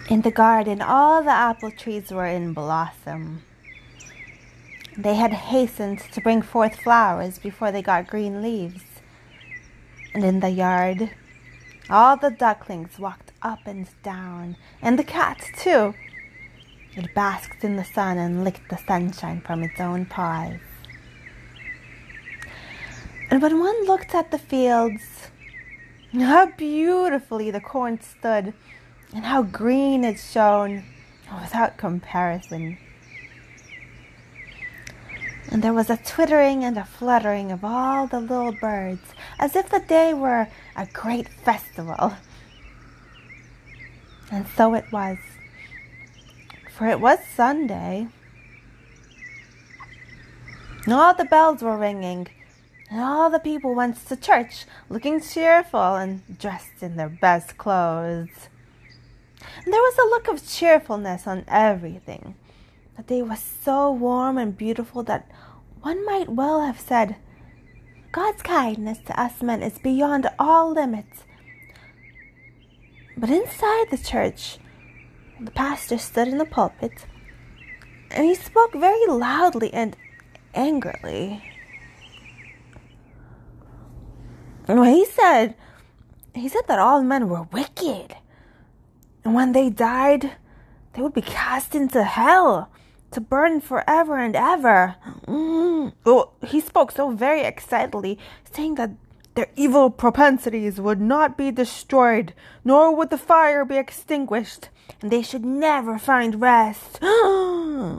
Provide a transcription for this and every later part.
In the garden, all the apple trees were in blossom. They had hastened to bring forth flowers before they got green leaves. And in the yard, all the ducklings walked up and down, and the cat, too. It basked in the sun and licked the sunshine from its own paws. And when one looked at the fields, how beautifully the corn stood, and how green it shone, without comparison. And there was a twittering and a fluttering of all the little birds, as if the day were a great festival. And so it was, for it was Sunday. And all the bells were ringing, and all the people went to church, looking cheerful and dressed in their best clothes. And there was a look of cheerfulness on everything. The day was so warm and beautiful that one might well have said, God's kindness to us men is beyond all limits. But inside the church, the pastor stood in the pulpit, and he spoke very loudly and angrily. And he said that all men were wicked. And when they died, they would be cast into hell to burn forever and ever. He spoke so very excitedly, saying that their evil propensities would not be destroyed, nor would the fire be extinguished, and they should never find rest. As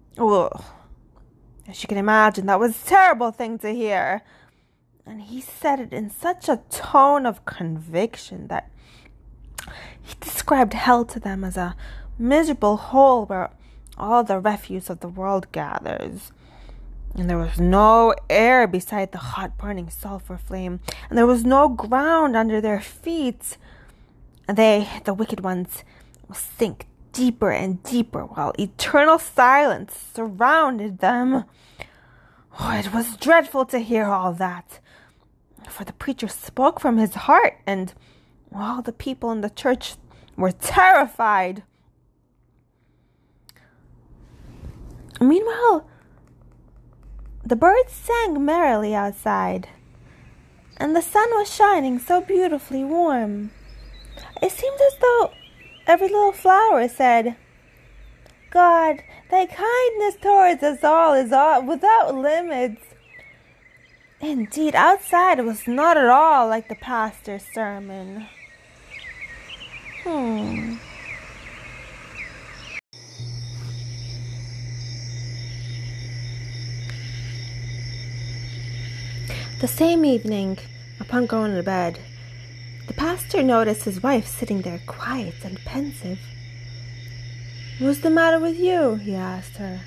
you can imagine, that was a terrible thing to hear. And he said it in such a tone of conviction that he described hell to them as a miserable hole where all the refuse of the world gathers. And there was no air beside the hot burning sulfur flame, and there was no ground under their feet. And they, the wicked ones, will sink deeper and deeper while eternal silence surrounded them. It was dreadful to hear all that, for the preacher spoke from his heart, and all the people in the church were terrified. Meanwhile, the birds sang merrily outside, and the sun was shining so beautifully warm. It seemed as though every little flower said, God, thy kindness towards us all is without limits. Indeed, outside it was not at all like the pastor's sermon. The same evening, upon going to bed, the pastor noticed his wife sitting there quiet and pensive. What's the matter with you? He asked her.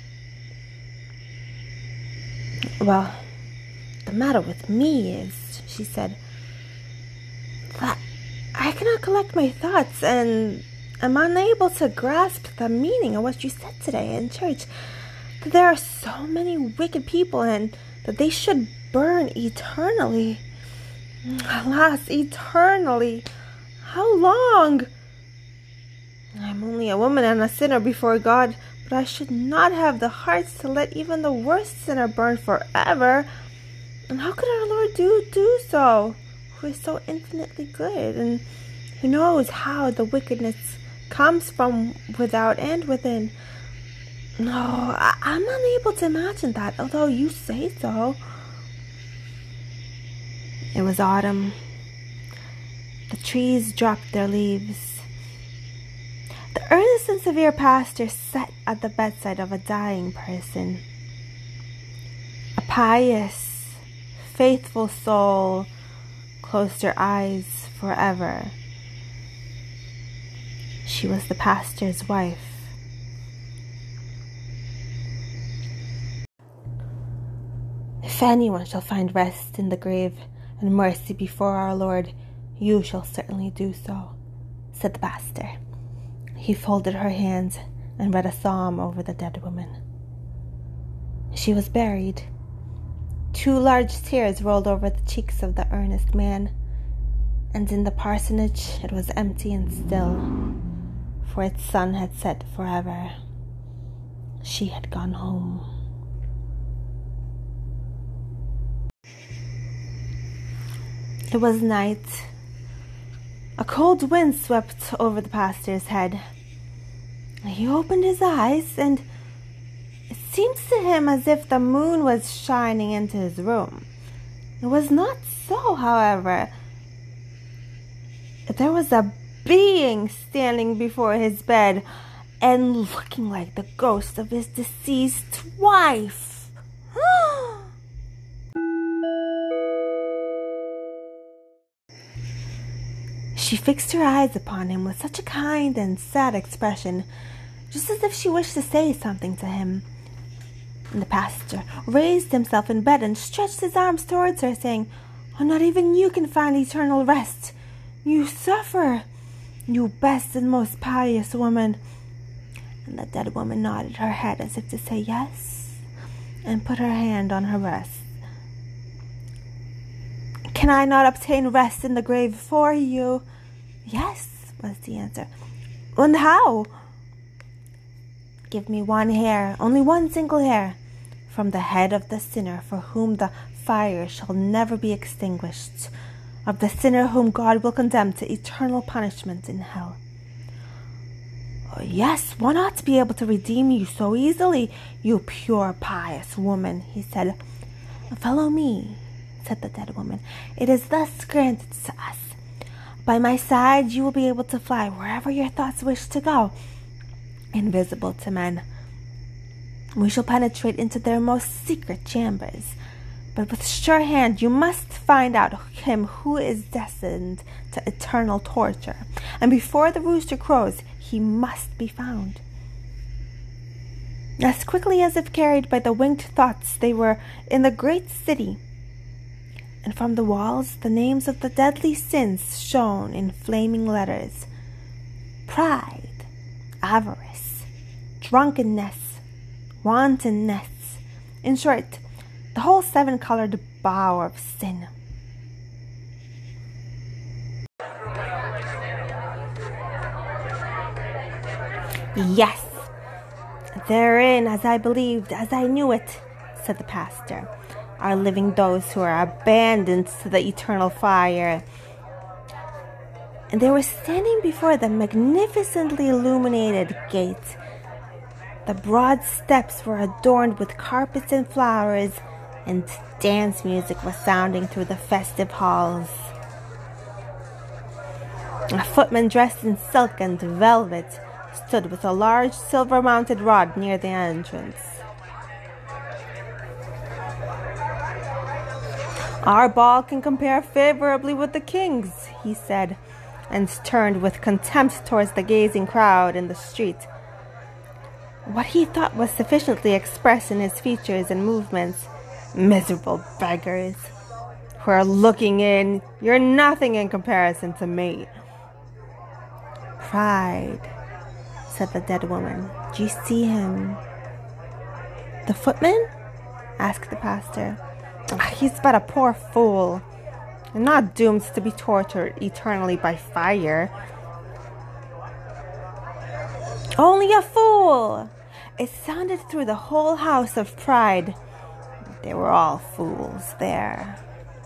Well, the matter with me is, she said, that I cannot collect my thoughts and am unable to grasp the meaning of what you said today in church. That there are so many wicked people and that they should burn eternally. Alas, eternally. How long? I'm only a woman and a sinner before God, but I should not have the hearts to let even the worst sinner burn forever. And how could our Lord do so, who is so infinitely good, and who knows how the wickedness comes from without and within? No, I'm unable to imagine that, although you say so. It was autumn. The trees dropped their leaves. The earnest and severe pastor sat at the bedside of a dying person. A pious, faithful soul closed her eyes forever. She was the pastor's wife. If anyone shall find rest in the grave and mercy before our Lord, you shall certainly do so, said the pastor. He folded her hands and read a psalm over the dead woman. She was buried. 2 large tears rolled over the cheeks of the earnest man, and in the parsonage it was empty and still, for its sun had set forever. She had gone home. It was night. A cold wind swept over the pastor's head. He opened his eyes, and it seemed to him as if the moon was shining into his room. It was not so, however. There was a being standing before his bed and looking like the ghost of his deceased wife. She fixed her eyes upon him with such a kind and sad expression, just as if she wished to say something to him. And the pastor raised himself in bed and stretched his arms towards her, saying, "Oh, not even you can find eternal rest. You suffer, you best and most pious woman." And the dead woman nodded her head as if to say yes, and put her hand on her breast. "Can I not obtain rest in the grave for you?" "Yes," was the answer. "And how?" "Give me one hair, only one single hair, from the head of the sinner for whom the fire shall never be extinguished, of the sinner whom God will condemn to eternal punishment in hell." "Oh, yes, one ought to be able to redeem you so easily, you pure, pious woman," he said. "Follow me," said the dead woman. "It is thus granted to us. By my side you will be able to fly wherever your thoughts wish to go, invisible to men. We shall penetrate into their most secret chambers, but with sure hand you must find out him who is destined to eternal torture, and before the rooster crows he must be found." As quickly as if carried by the winged thoughts, they were in the great city, and from the walls the names of the deadly sins shone in flaming letters: pride, avarice, drunkenness, wantonness, in short, the whole seven-colored bower of sin. "Yes, therein, as I believed, as I knew it," said the pastor, "are living those who are abandoned to the eternal fire." And they were standing before the magnificently illuminated gate. The broad steps were adorned with carpets and flowers, and dance music was sounding through the festive halls. A footman dressed in silk and velvet stood with a large silver-mounted rod near the entrance. "Our ball can compare favorably with the king's," he said, and turned with contempt towards the gazing crowd in the street. What he thought was sufficiently expressed in his features and movements. "Miserable beggars who are looking in, you're nothing in comparison to me." "Pride," said the dead woman. "Do you see him?" "The footman?" asked the pastor. "He's but a poor fool, and not doomed to be tortured eternally by fire." "Only a fool!" It sounded through the whole house of Pride. They were all fools there.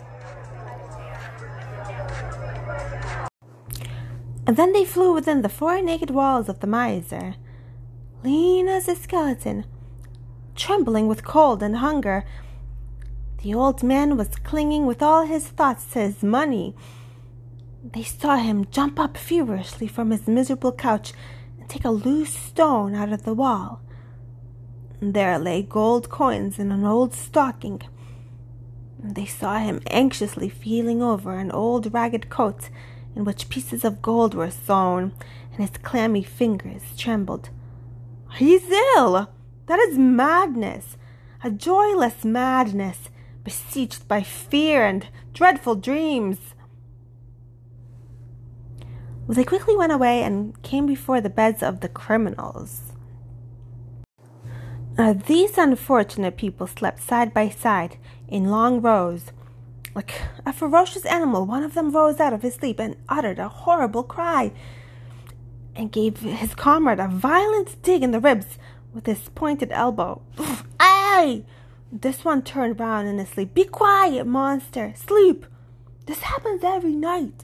And then they flew within the four naked walls of the miser. Lean as a skeleton, trembling with cold and hunger, the old man was clinging with all his thoughts to his money. They saw him jump up feverishly from his miserable couch and take a loose stone out of the wall. There lay gold coins in an old stocking. They saw him anxiously feeling over an old ragged coat in which pieces of gold were sewn, and his clammy fingers trembled. "He's ill! That is madness, a joyless madness, besieged by fear and dreadful dreams." They quickly went away and came before the beds of the criminals. These unfortunate people slept side by side in long rows. Like a ferocious animal, one of them rose out of his sleep and uttered a horrible cry. and gave his comrade a violent dig in the ribs with his pointed elbow. Aye! This one turned round in his sleep. Be quiet, monster! Sleep! This happens every night.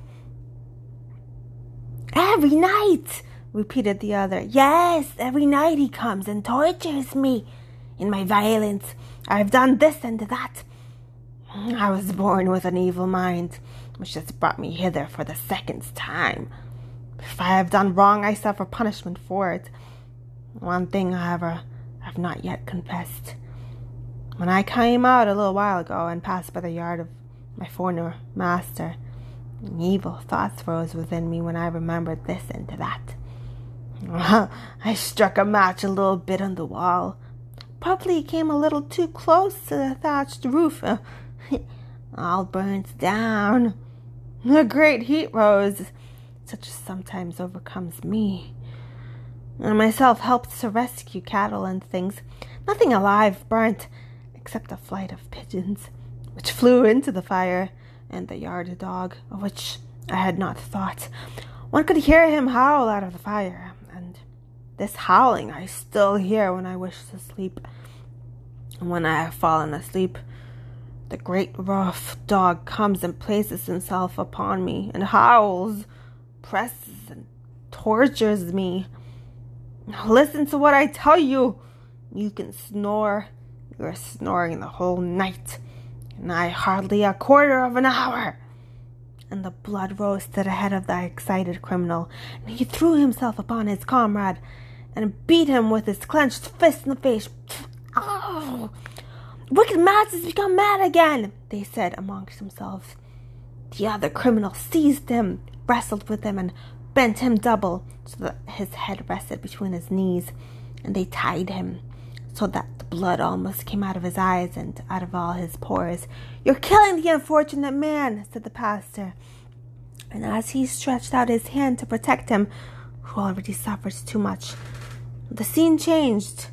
Every night, repeated the other. Yes, every night he comes and tortures me. In my violence, I have done this and that. I was born with an evil mind, which has brought me hither for the second time. If I have done wrong, I suffer punishment for it. One thing, however, I have not yet confessed. When I came out a little while ago and passed by the yard of my former master, evil thoughts rose within me when I remembered this and that. I struck a match a little bit on the wall. Probably it came a little too close to the thatched roof. All burnt down. A great heat rose, such as sometimes overcomes me. I myself helped to rescue cattle and things. Nothing alive burnt, except a flight of pigeons, which flew into the fire, and the yard dog, of which I had not thought. One could hear him howl out of the fire, and this howling I still hear when I wish to sleep. And when I have fallen asleep, the great rough dog comes and places himself upon me, and howls, presses, and tortures me. Listen to what I tell you. You can snore. You are snoring the whole night, and I hardly a quarter of an hour. And the blood rose to the head of the excited criminal, and he threw himself upon his comrade and beat him with his clenched fist in the face. Oh! Wicked Mads has become mad again, they said amongst themselves. The other criminal seized him, wrestled with him, and bent him double so that his head rested between his knees, and they tied him so that the blood almost came out of his eyes and out of all his pores. You're killing the unfortunate man, said the pastor. And as he stretched out his hand to protect him, who already suffered too much, the scene changed.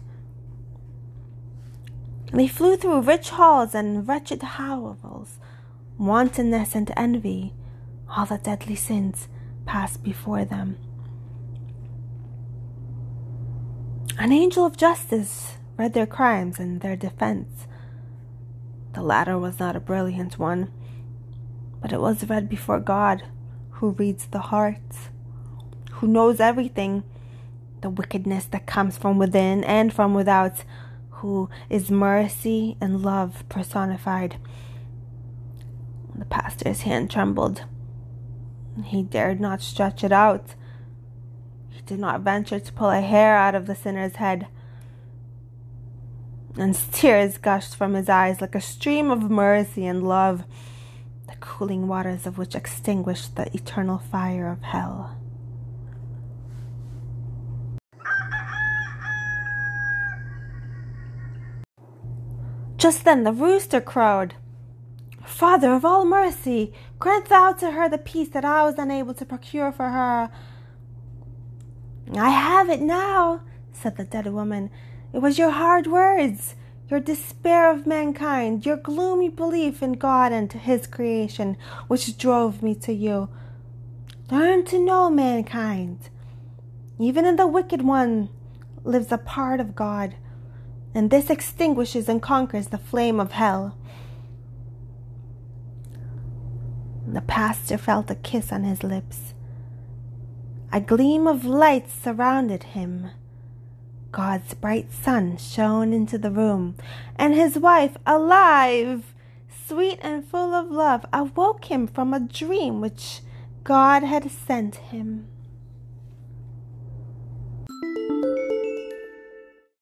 They flew through rich halls and wretched hovels. Wantonness and envy, all the deadly sins, passed before them. An angel of justice read their crimes and their defense. The latter was not a brilliant one, but it was read before God, who reads the hearts, who knows everything, the wickedness that comes from within and from without, who is mercy and love personified. The pastor's hand trembled. He dared not stretch it out. He did not venture to pull a hair out of the sinner's head. And tears gushed from his eyes like a stream of mercy and love, the cooling waters of which extinguished the eternal fire of hell. Just then the rooster crowed. Father of all mercy, grant thou to her the peace that I was unable to procure for her. I have it now, said the dead woman. It was your hard words, your despair of mankind, your gloomy belief in God and his creation, which drove me to you. Learn to know mankind. Even in the wicked one lives a part of God, and this extinguishes and conquers the flame of hell. The pastor felt a kiss on his lips. A gleam of light surrounded him. God's bright sun shone into the room, and his wife, alive, sweet and full of love, awoke him from a dream which God had sent him.